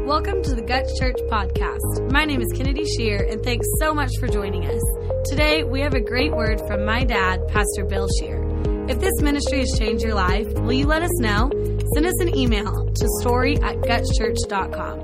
Welcome to the Guts Church podcast. My name is Kennedy Shear, and thanks so much for joining us. Today, we have a great word from my dad, Pastor Bill Shear. If this ministry has changed your life, will you let us know? Send us an email to story@gutschurch.com.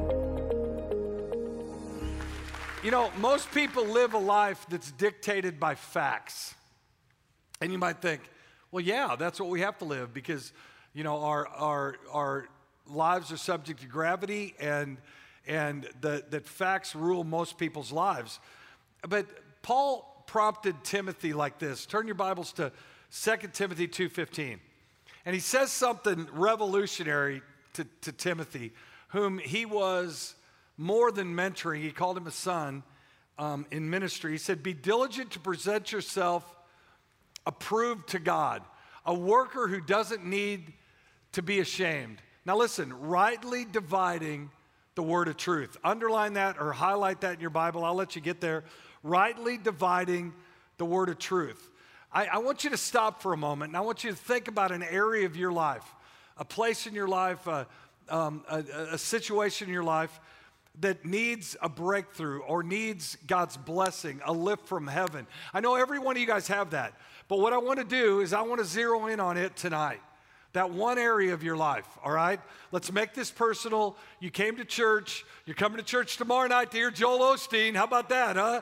You know, most people live a life that's dictated by facts. And you might think, well, yeah, that's what we have to live because, you know, our lives are subject to gravity and that facts rule most people's lives. But Paul prompted Timothy like this. Turn your Bibles to 2 Timothy 2:15. And he says something revolutionary to Timothy, whom he was more than mentoring. He called him a son in ministry. He said, be diligent to present yourself approved to God, a worker who doesn't need to be ashamed. Now listen, rightly dividing the word of truth. Underline that or highlight that in your Bible. I'll let you get there. Rightly dividing the word of truth. I want you to stop for a moment, and I want you to think about an area of your life, a place in your life, a situation in your life that needs a breakthrough or needs God's blessing, a lift from heaven. I know every one of you guys have that, but what I want to do is I want to zero in on it tonight. That one area of your life, all right? Let's make this personal. You came to church. You're coming to church tomorrow night to hear Joel Osteen. How about that, huh?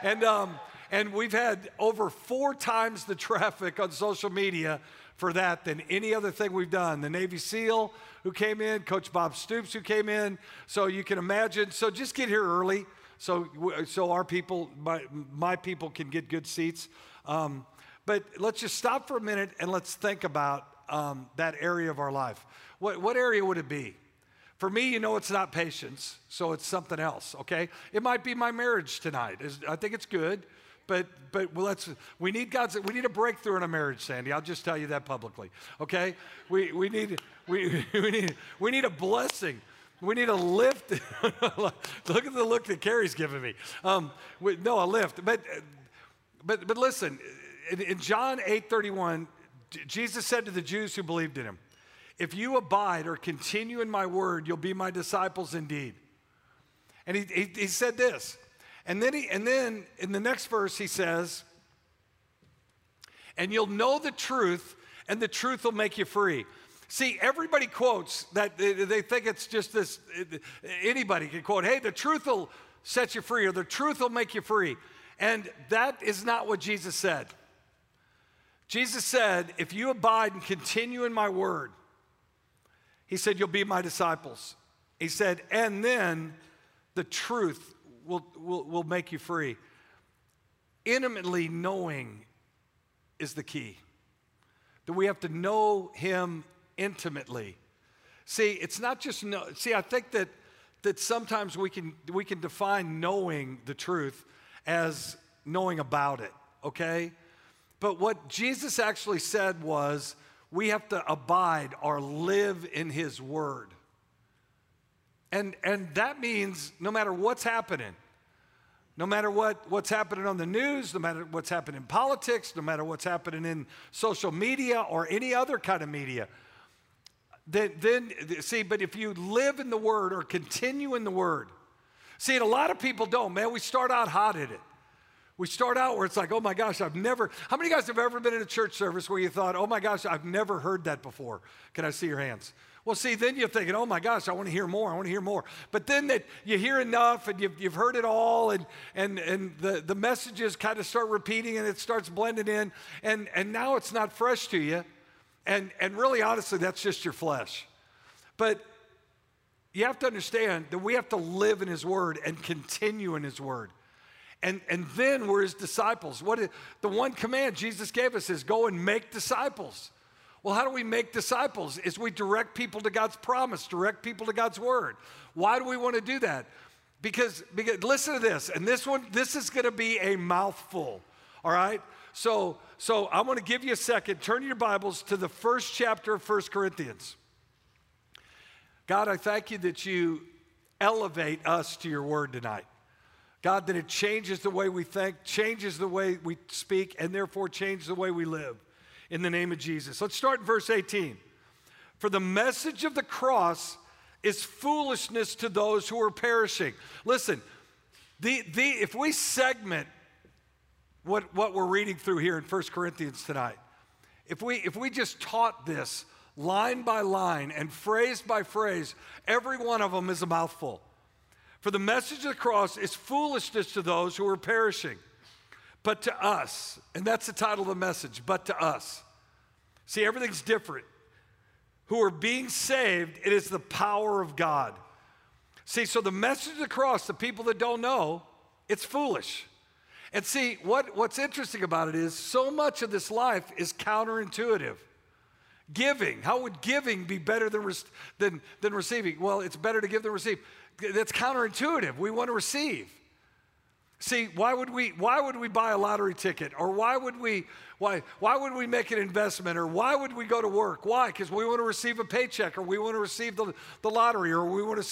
And we've had over 4 times the traffic on social media for that than any other thing we've done. The Navy SEAL who came in, Coach Bob Stoops who came in. So you can imagine. So just get here early so our people, my people can get good seats. But let's just stop for a minute and let's think about that area of our life. What area would it be? For me, you know, it's not patience, so it's something else, okay? It might be my marriage tonight. I think it's good, but we need a breakthrough in a marriage, Sandy. I'll just tell you that publicly, okay? We need a blessing. We need a lift. Look at the look that Carrie's giving me. A lift. But listen, in John 8:31. Jesus said to the Jews who believed in him, if you abide or continue in my word, you'll be my disciples indeed. And he said this. And then in the next verse he says, and you'll know the truth, and the truth will make you free. See, everybody quotes that. They think it's just this, anybody can quote, hey, the truth will set you free, or the truth will make you free. And that is not what Jesus said. Jesus said, if you abide and continue in my word, he said, you'll be my disciples. He said, and then the truth will make you free. Intimately knowing is the key. That we have to know him intimately. See, it's not just know. See, I think that sometimes we can define knowing the truth as knowing about it, okay? But what Jesus actually said was we have to abide or live in his word. And that means no matter what's happening, no matter what's happening on the news, no matter what's happening in politics, no matter what's happening in social media or any other kind of media, but if you live in the word or continue in the word, see, and a lot of people don't, man, we start out hot at it. We start out where it's like, oh my gosh, how many of you guys have ever been in a church service where you thought, oh my gosh, I've never heard that before? Can I see your hands? Well, see, then you're thinking, oh my gosh, I want to hear more. But then that you hear enough and you've heard it all and the messages kind of start repeating and it starts blending in and now it's not fresh to you. And really, honestly, that's just your flesh. But you have to understand that we have to live in his word and continue in his word. And then we're his disciples. The one command Jesus gave us is go and make disciples. Well, how do we make disciples? Is we direct people to God's promise, direct people to God's word. Why do we want to do that? Because listen to this, and this is going to be a mouthful, all right? So I want to give you a second. Turn your Bibles to the first chapter of 1 Corinthians. God, I thank you that you elevate us to your word tonight. God, that it changes the way we think, changes the way we speak, and therefore changes the way we live in the name of Jesus. Let's start in verse 18. For the message of the cross is foolishness to those who are perishing. Listen, if we segment what we're reading through here in 1 Corinthians tonight, if we just taught this line by line and phrase by phrase, every one of them is a mouthful. For the message of the cross is foolishness to those who are perishing, but to us, and that's the title of the message, but to us. See, everything's different. Who are being saved, it is the power of God. See, so the message of the cross, the people that don't know, it's foolish. And see, what's interesting about it is so much of this life is counterintuitive. Giving, how would giving be better than receiving? Well, it's better to give than receive. That's counterintuitive. We want to receive. See, why would we buy a lottery ticket? Or why would we make an investment? Or why would we go to work? Why? Because we want to receive a paycheck, or we want to receive the lottery, or we want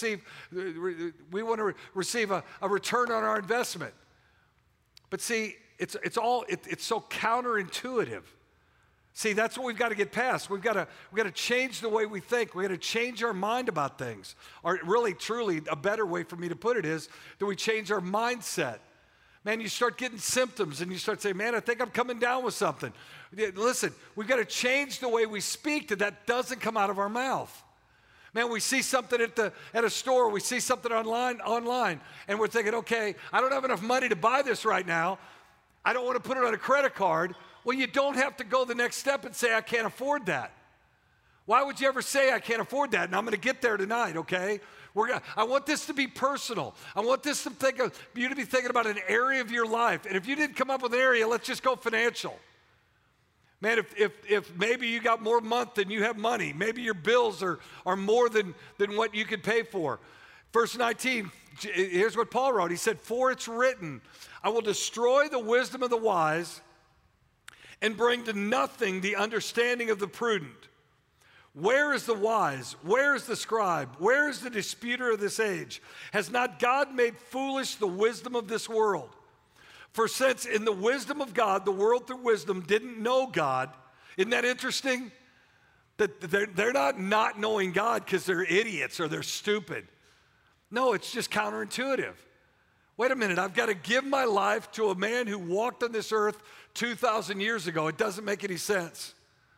to receive a return on our investment. But see, it's so counterintuitive. See, that's what we've got to get past. We've got to change the way we think. We've got to change our mind about things. Or really, truly, a better way for me to put it is that we change our mindset. Man, you start getting symptoms and you start saying, man, I think I'm coming down with something. Listen, we've got to change the way we speak that doesn't come out of our mouth. Man, we see something at a store, we see something online, and we're thinking, okay, I don't have enough money to buy this right now. I don't want to put it on a credit card. Well, you don't have to go the next step and say, I can't afford that. Why would you ever say, I can't afford that? And I'm going to get there tonight, okay? I want this to be personal. I want this you to be thinking about an area of your life. And if you didn't come up with an area, let's just go financial. Man, if maybe you got more month than you have money, maybe your bills are more than what you could pay for. Verse 19, here's what Paul wrote. He said, for it's written, I will destroy the wisdom of the wise and bring to nothing the understanding of the prudent. Where is the wise? Where is the scribe? Where is the disputer of this age? Has not God made foolish the wisdom of this world? For since in the wisdom of God, the world through wisdom didn't know God. Isn't that interesting? That they're not knowing God because they're idiots or they're stupid. No, it's just counterintuitive. Wait a minute, I've got to give my life to a man who walked on this earth 2,000 years ago. It doesn't make any sense.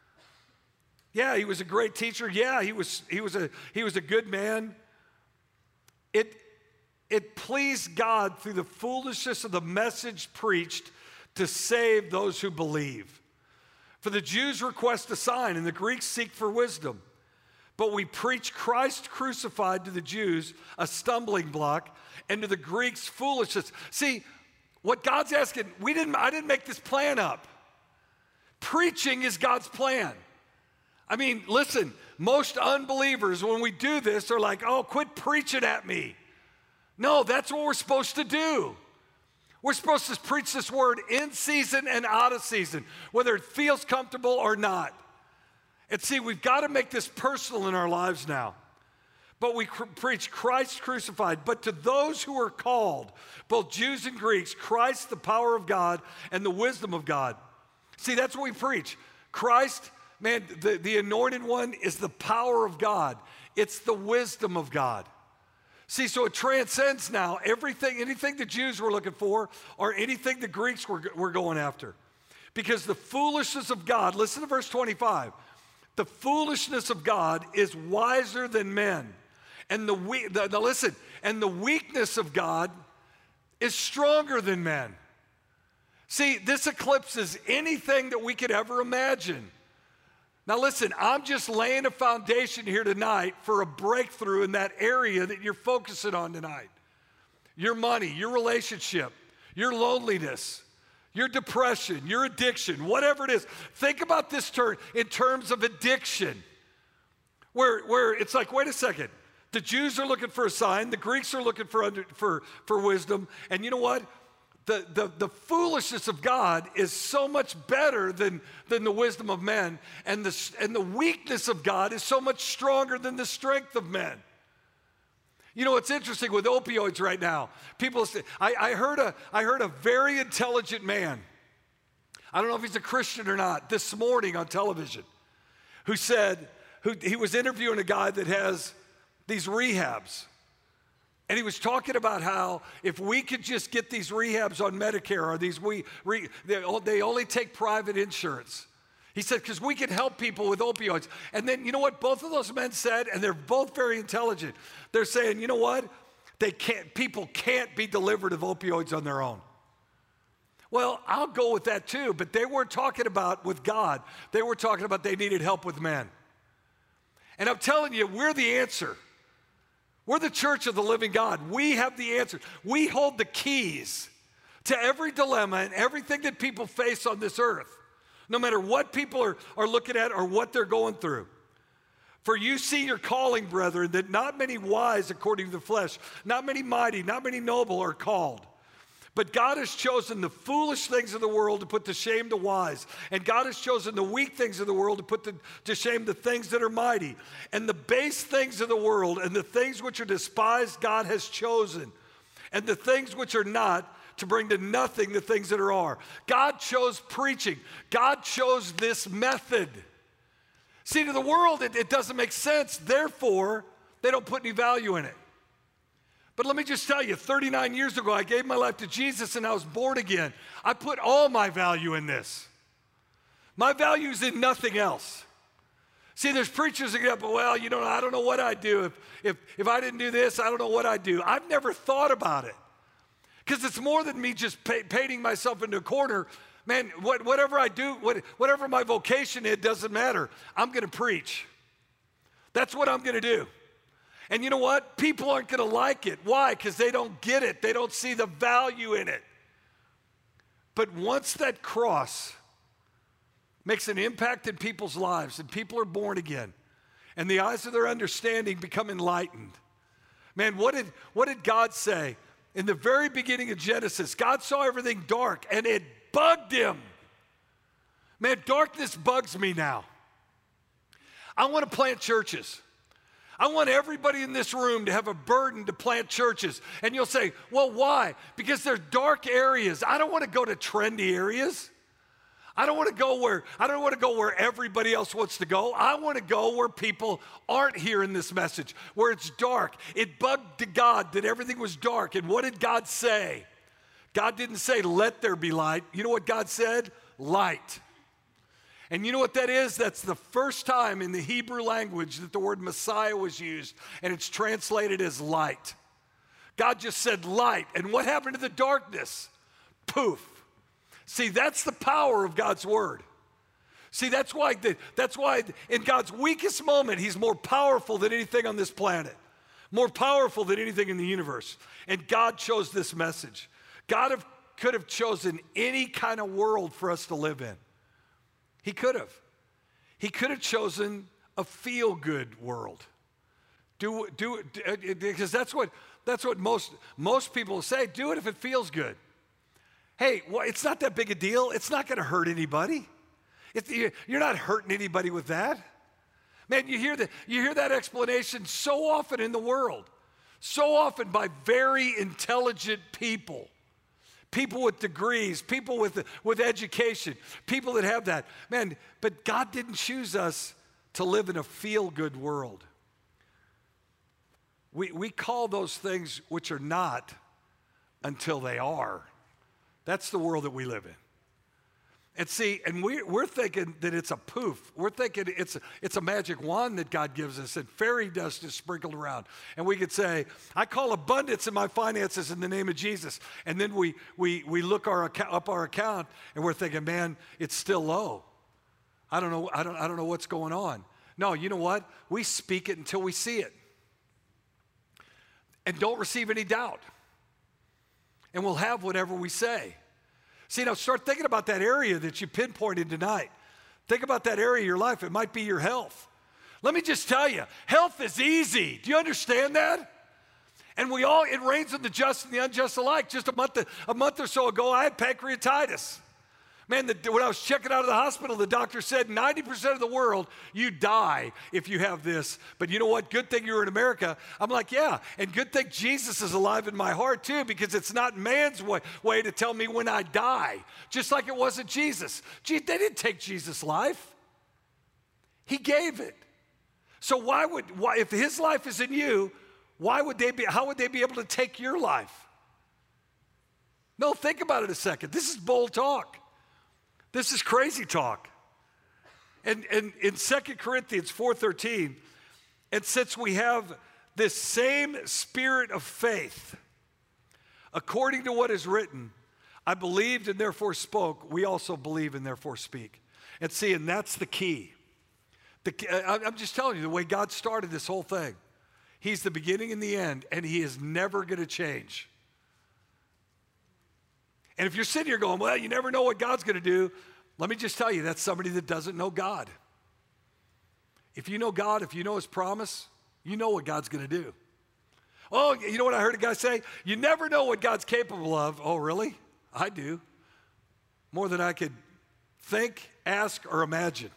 Yeah, he was a great teacher. Yeah, he was a good man. It pleased God through the foolishness of the message preached to save those who believe. For the Jews request a sign and the Greeks seek for wisdom. But we preach Christ crucified to the Jews, a stumbling block, and to the Greeks foolishness. See, what God's asking, I didn't make this plan up. Preaching is God's plan. I mean, listen, most unbelievers, when we do this, are like, oh, quit preaching at me. No, that's what we're supposed to do. We're supposed to preach this word in season and out of season, whether it feels comfortable or not. And see, we've got to make this personal in our lives now. But we preach Christ crucified. But to those who are called, both Jews and Greeks, Christ, the power of God, and the wisdom of God. See, that's what we preach. Christ, man, the anointed one is the power of God. It's the wisdom of God. See, so it transcends now anything the Jews were looking for or anything the Greeks were going after. Because the foolishness of God, listen to verse 25. The foolishness of God is wiser than men. And the weakness of God is stronger than men. See, this eclipses anything that we could ever imagine. Now listen, I'm just laying a foundation here tonight for a breakthrough in that area that you're focusing on tonight. Your money, your relationship, your loneliness, your depression, your addiction, whatever it is. Think about this in terms of addiction, where it's like, wait a second. The Jews are looking for a sign. The Greeks are looking for wisdom. And you know what? The foolishness of God is so much better than the wisdom of men. And the weakness of God is so much stronger than the strength of men. You know, it's interesting with opioids right now. People say, I heard a very intelligent man, I don't know if he's a Christian or not, this morning on television, who said, he was interviewing a guy that has these rehabs. And he was talking about how if we could just get these rehabs on Medicare, or they only take private insurance. He said, because we can help people with opioids. And then, you know what both of those men said? And they're both very intelligent. They're saying, you know what? People can't be delivered of opioids on their own. Well, I'll go with that too, but they weren't talking about with God. They were talking about they needed help with men. And I'm telling you, we're the answer. We're the church of the living God. We have the answer. We hold the keys to every dilemma and everything that people face on this earth, no matter what people are looking at or what they're going through. For you see your calling, brethren, that not many wise according to the flesh, not many mighty, not many noble are called. But God has chosen the foolish things of the world to put to shame the wise. And God has chosen the weak things of the world to put to shame the things that are mighty. And the base things of the world and the things which are despised God has chosen. And the things which are not to bring to nothing the things that are. God chose preaching. God chose this method. See, to the world, it doesn't make sense. Therefore, they don't put any value in it. But let me just tell you, 39 years ago, I gave my life to Jesus and I was born again. I put all my value in this. My value is in nothing else. See, there's preachers that get up, well, I don't know what I'd do. If I didn't do this, I don't know what I'd do. I've never thought about it. Because it's more than me just painting myself into a corner. Man, whatever I do, whatever my vocation is, doesn't matter. I'm going to preach. That's what I'm going to do. And you know what? People aren't going to like it. Why? Because they don't get it. They don't see the value in it. But once that cross makes an impact in people's lives and people are born again and the eyes of their understanding become enlightened. Man, what did God say? In the very beginning of Genesis, God saw everything dark and it bugged him. Man, darkness bugs me now. I want to plant churches. I want everybody in this room to have a burden to plant churches. And you'll say, well, why? Because they're dark areas. I don't want to go to trendy areas. I don't want to go where everybody else wants to go. I want to go where people aren't hearing this message, where it's dark. It bugged God that everything was dark. And what did God say? God didn't say, let there be light. You know what God said? Light. And you know what that is? That's the first time in the Hebrew language that the word Messiah was used, and it's translated as light. God just said light, and what happened to the darkness? Poof. See, that's the power of God's word. See, that's why in God's weakest moment, he's more powerful than anything on this planet, more powerful than anything in the universe. And God chose this message. God could have chosen any kind of world for us to live in. He could have. He could have chosen a feel-good world. Because that's what most people say. Do it if it feels good. Hey, it's not that big a deal. It's not going to hurt anybody. You're not hurting anybody with that. Man, you hear that explanation so often in the world, so often by very intelligent people. People with degrees, people with education, people that have that. Man, but God didn't choose us to live in a feel-good world. We call those things which are not until they are. That's the world that we live in. And see, and we're thinking that it's a poof. We're thinking it's a magic wand that God gives us and fairy dust is sprinkled around. And we could say, I call abundance in my finances in the name of Jesus. And then we look up our account and we're thinking, man, it's still low. I don't know what's going on. No, you know what? We speak it until we see it. And don't receive any doubt. And we'll have whatever we say. See, now start thinking about that area that you pinpointed tonight. Think about that area of your life. It might be your health. Let me just tell you, health is easy. Do you understand that? And it rains on the just and the unjust alike. Just a month or so ago, I had pancreatitis. Man, when I was checking out of the hospital, the doctor said 90% of the world, you die if you have this. But you know what? Good thing you're in America. I'm like, yeah. And good thing Jesus is alive in my heart too, because it's not man's way to tell me when I die. Just like it wasn't Jesus. They didn't take Jesus' life. He gave it. So why if his life is in you, how would they be able to take your life? No, think about it a second. This is bold talk. This is crazy talk. And in 2 Corinthians 4:13, and since we have this same spirit of faith, according to what is written, I believed and therefore spoke, we also believe and therefore speak. And see, and that's the key. I'm just telling you, the way God started this whole thing, he's the beginning and the end, and he is never going to change. And if you're sitting here going, well, you never know what God's going to do, let me just tell you, that's somebody that doesn't know God. If you know God, if you know his promise, you know what God's going to do. Oh, you know what I heard a guy say? You never know what God's capable of. Oh, really? I do. More than I could think, ask, or imagine.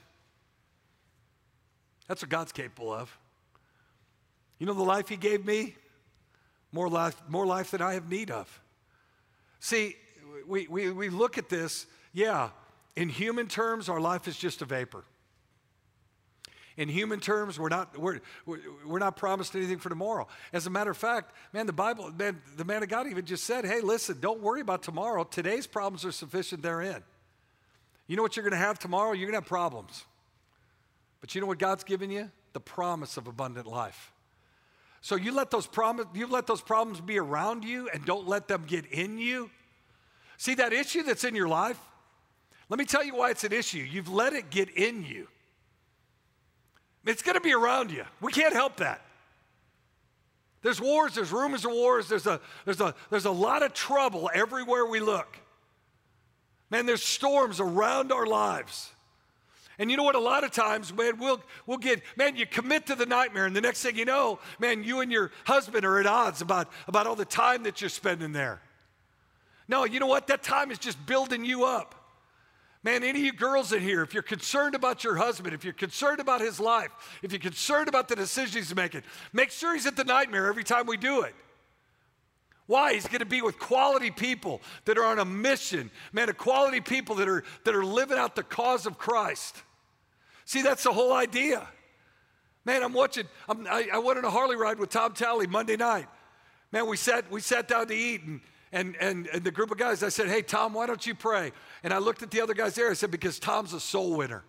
That's what God's capable of. You know the life he gave me? More life than I have need of. See, we look at this, yeah, in human terms, our life is just a vapor. In human terms, we're not promised anything for tomorrow. As a matter of fact, man, the man of God even just said, hey, listen, don't worry about tomorrow. Today's problems are sufficient therein. You know what you're going to have tomorrow? You're going to have problems. But you know what God's given you? The promise of abundant life. So you let those problems be around you and don't let them get in you. See that issue that's in your life? Let me tell you why it's an issue. You've let it get in you. It's going to be around you. We can't help that. There's wars, there's rumors of wars, there's a lot of trouble everywhere we look. Man, there's storms around our lives. And you know what? A lot of times, man, you commit to the nightmare, and the next thing you know, man, you and your husband are at odds about all the time that you're spending there. No, you know what? That time is just building you up. Man, any of you girls in here, if you're concerned about your husband, if you're concerned about his life, if you're concerned about the decisions he's making, make sure he's at the nightmare every time we do it. Why? He's going to be with quality people that are on a mission. Man, quality people that are living out the cause of Christ. See, that's the whole idea. Man, I went on a Harley ride with Tom Talley Monday night. Man, we sat down to eat, and the group of guys, I said, hey, Tom, why don't you pray? And I looked at the other guys there. I said, because Tom's a soul winner.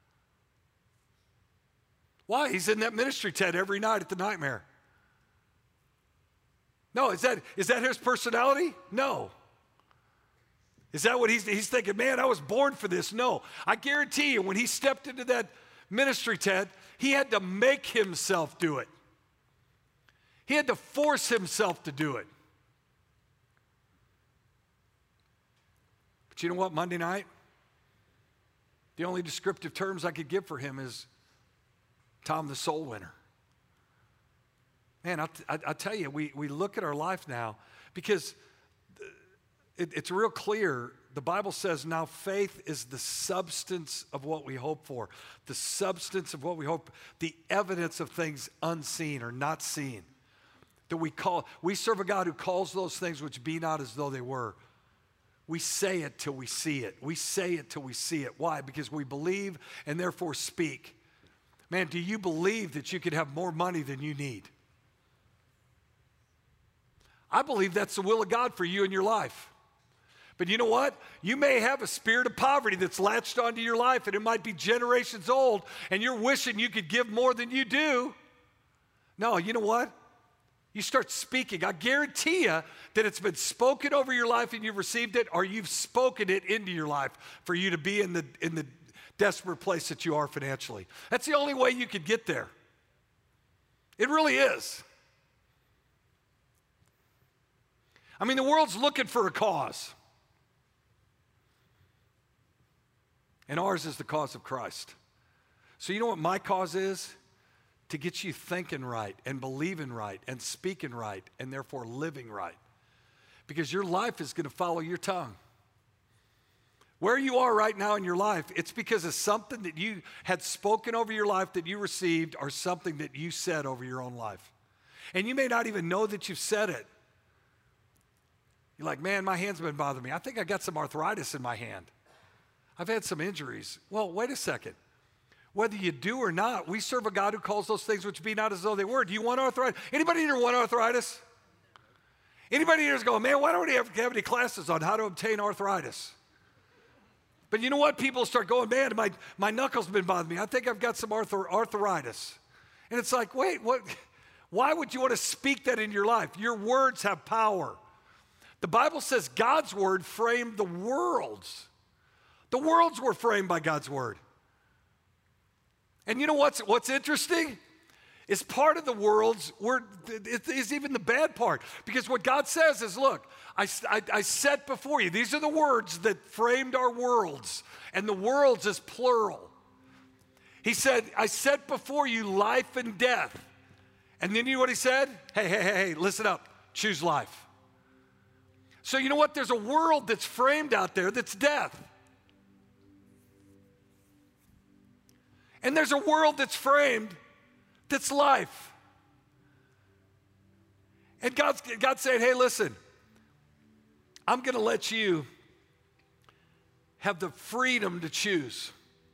Why? He's in that ministry tent every night at the nightmare. No, is that his personality? No. Is that what he's thinking? Man, I was born for this. No. I guarantee you, when he stepped into that ministry tent, he had to make himself do it. He had to force himself to do it. But you know what, Monday night? The only descriptive terms I could give for him is Tom the soul winner. Man, I'll tell you, we look at our life now because it's real clear. The Bible says now faith is the substance of what we hope for. The substance of what we hope, the evidence of things unseen or not seen. That we serve a God who calls those things which be not as though they were. We say it till we see it. We say it till we see it. Why? Because we believe and therefore speak. Man, do you believe that you could have more money than you need? I believe that's the will of God for you in your life. But you know what? You may have a spirit of poverty that's latched onto your life, and it might be generations old, and you're wishing you could give more than you do. No, you know what? You start speaking. I guarantee you that it's been spoken over your life and you've received it, or you've spoken it into your life for you to be in the desperate place that you are financially. That's the only way you could get there. It really is. I mean, the world's looking for a cause. And ours is the cause of Christ. So you know what my cause is? To get you thinking right and believing right and speaking right and therefore living right. Because your life is going to follow your tongue. Where you are right now in your life, it's because of something that you had spoken over your life that you received or something that you said over your own life. And you may not even know that you've said it. You're like, man, my hand's been bothering me. I think I got some arthritis in my hand. I've had some injuries. Well, wait a second. Whether you do or not, we serve a God who calls those things which be not as though they were. Do you want arthritis? Anybody here want arthritis? Anybody here is going, man, why don't we have any classes on how to obtain arthritis? But you know what? People start going, man, my knuckles have been bothering me. I think I've got some arthritis. And it's like, wait, what? Why would you want to speak that in your life? Your words have power. The Bible says God's word framed the worlds. The worlds were framed by God's word. And you know what's interesting? It's part of the world's word. It is even the bad part. Because what God says is, look, I set before you. These are the words that framed our worlds. And the worlds is plural. He said, I set before you life and death. And then you know what he said? Hey, listen up. Choose life. So you know what? There's a world that's framed out there that's death. And there's a world that's framed that's life. And God's saying, hey, listen, I'm going to let you have the freedom to choose.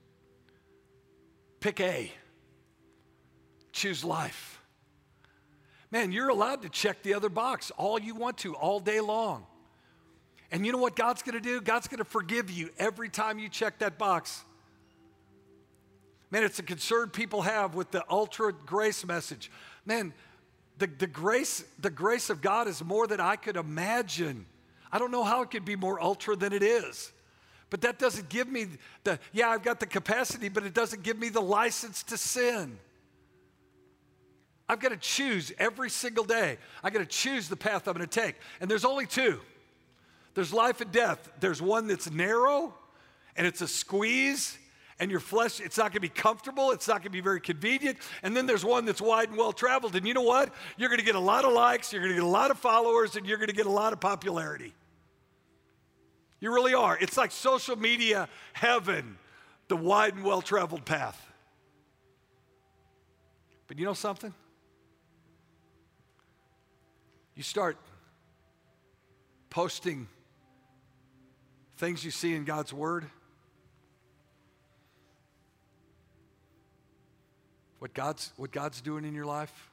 Pick A. Choose life. Man, you're allowed to check the other box all you want to, all day long. And you know what God's going to do? God's going to forgive you every time you check that box. Man, it's a concern people have with the ultra grace message. Man, the grace of God is more than I could imagine. I don't know how it could be more ultra than it is. But that doesn't give me I've got the capacity, but it doesn't give me the license to sin. I've got to choose every single day. I've got to choose the path I'm going to take. And there's only two. There's life and death. There's one that's narrow, and it's a squeeze, and your flesh, it's not going to be comfortable. It's not going to be very convenient. And then there's one that's wide and well-traveled. And you know what? You're going to get a lot of likes, you're going to get a lot of followers, and you're going to get a lot of popularity. You really are. It's like social media heaven, the wide and well-traveled path. But you know something? You start posting things you see in God's word. What God's doing in your life.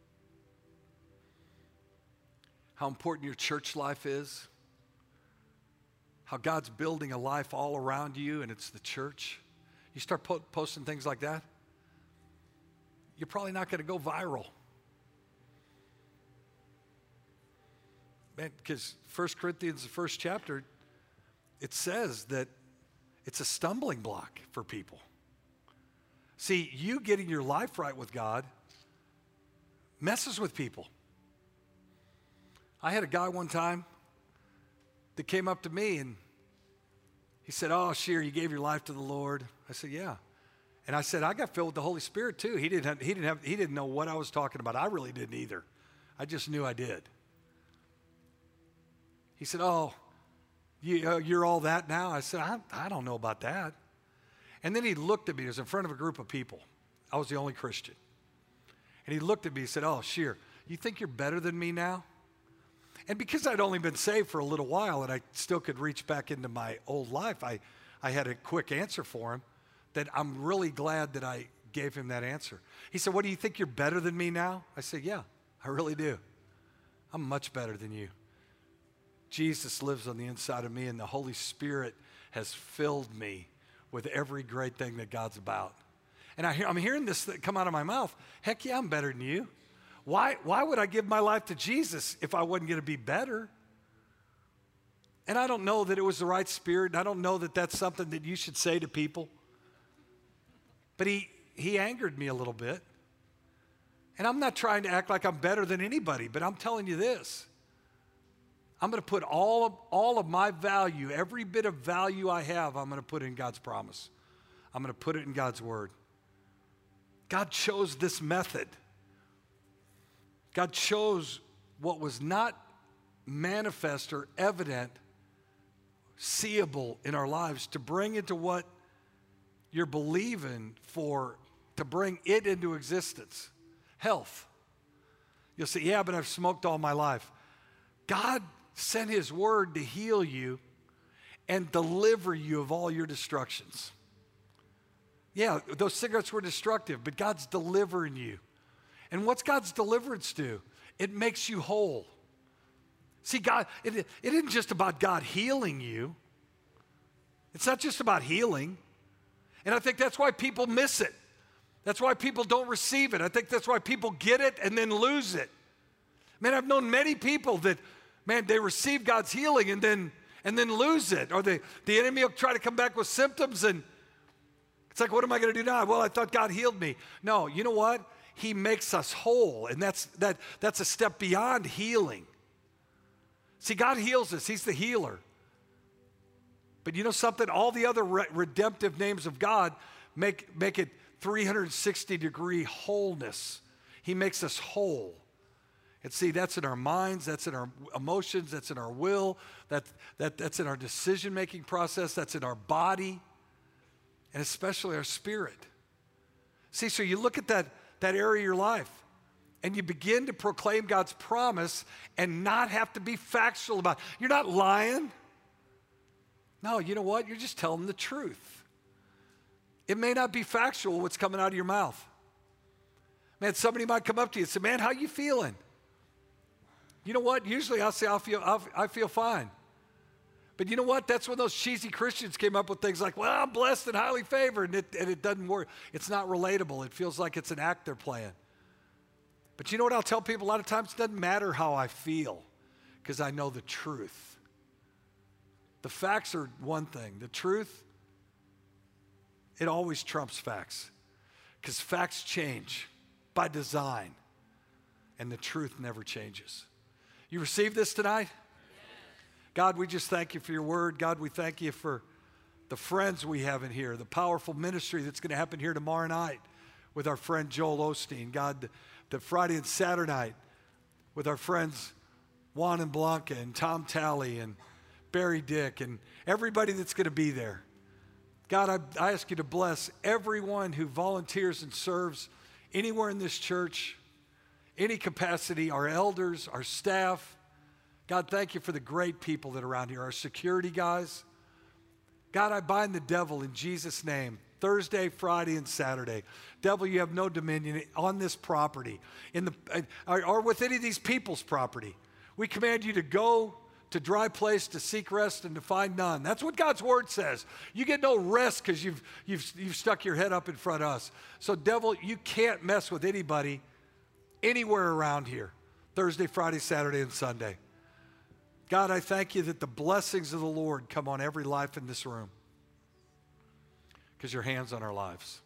How important your church life is. How God's building a life all around you, and it's the church. You start posting things like that, you're probably not going to go viral. Man, because 1 Corinthians, the first chapter, it says that it's a stumbling block for people. See, you getting your life right with God messes with people. I had a guy one time that came up to me and he said, oh, Shear, you gave your life to the Lord. I said, yeah. And I said, I got filled with the Holy Spirit too. He didn't know what I was talking about. I really didn't either. I just knew I did. He said, oh, you're all that now? I said, I don't know about that. And then he looked at me. He was in front of a group of people. I was the only Christian. And he looked at me and said, oh, Shear, you think you're better than me now? And because I'd only been saved for a little while and I still could reach back into my old life, I had a quick answer for him that I'm really glad that I gave him that answer. He said, what, do you think you're better than me now? I said, yeah, I really do. I'm much better than you. Jesus lives on the inside of me, and the Holy Spirit has filled me with every great thing that God's about. And I'm hearing this come out of my mouth. Heck yeah, I'm better than you. Why would I give my life to Jesus if I wasn't going to be better? And I don't know that it was the right spirit, and I don't know that that's something that you should say to people. But he angered me a little bit. And I'm not trying to act like I'm better than anybody, but I'm telling you this. I'm going to put all of my value, every bit of value I have, I'm going to put in God's promise. I'm going to put it in God's word. God chose this method. God chose what was not manifest or evident, seeable in our lives to bring into what you're believing for, to bring it into existence. Health. You'll say, yeah, but I've smoked all my life. God sent his word to heal you and deliver you of all your destructions. Yeah, those cigarettes were destructive, but God's delivering you. And what's God's deliverance do? It makes you whole. See, God, it isn't just about God healing you. It's not just about healing. And I think that's why people miss it. That's why people don't receive it. I think that's why people get it and then lose it. Man, I've known many people that, man, they receive God's healing and then lose it. Or the enemy will try to come back with symptoms and it's like, what am I going to do now? Well, I thought God healed me. No, you know what? He makes us whole, and that's a step beyond healing. See, God heals us. He's the healer. But you know something? All the other redemptive names of God make it 360-degree wholeness. He makes us whole. And see, that's in our minds, that's in our emotions, that's in our will, that's in our decision-making process, that's in our body, and especially our spirit. See, so you look at that area of your life, and you begin to proclaim God's promise and not have to be factual about it. You're not lying. No, you know what? You're just telling the truth. It may not be factual what's coming out of your mouth. Man, somebody might come up to you and say, man, how you feeling? You know what? Usually I'll say, I feel fine. But you know what? That's when those cheesy Christians came up with things like, well, I'm blessed and highly favored, and it doesn't work. It's not relatable. It feels like it's an act they're playing. But you know what I'll tell people a lot of times? It doesn't matter how I feel because I know the truth. The facts are one thing. The truth, it always trumps facts because facts change by design, and the truth never changes. You receive this tonight? God, we just thank you for your word. God, we thank you for the friends we have in here, the powerful ministry that's going to happen here tomorrow night with our friend Joel Osteen. God, the Friday and Saturday night with our friends Juan and Blanca and Tom Talley and Barry Dick and everybody that's going to be there. God, I ask you to bless everyone who volunteers and serves anywhere in this church, any capacity, our elders, our staff. God, thank you for the great people that are around here, our security guys. God, I bind the devil in Jesus' name, Thursday, Friday, and Saturday. Devil, you have no dominion on this property or with any of these people's property. We command you to go to dry place to seek rest and to find none. That's what God's word says. You get no rest because you've stuck your head up in front of us. So devil, you can't mess with anybody anywhere around here, Thursday, Friday, Saturday, and Sunday. God, I thank you that the blessings of the Lord come on every life in this room because your hand's on our lives.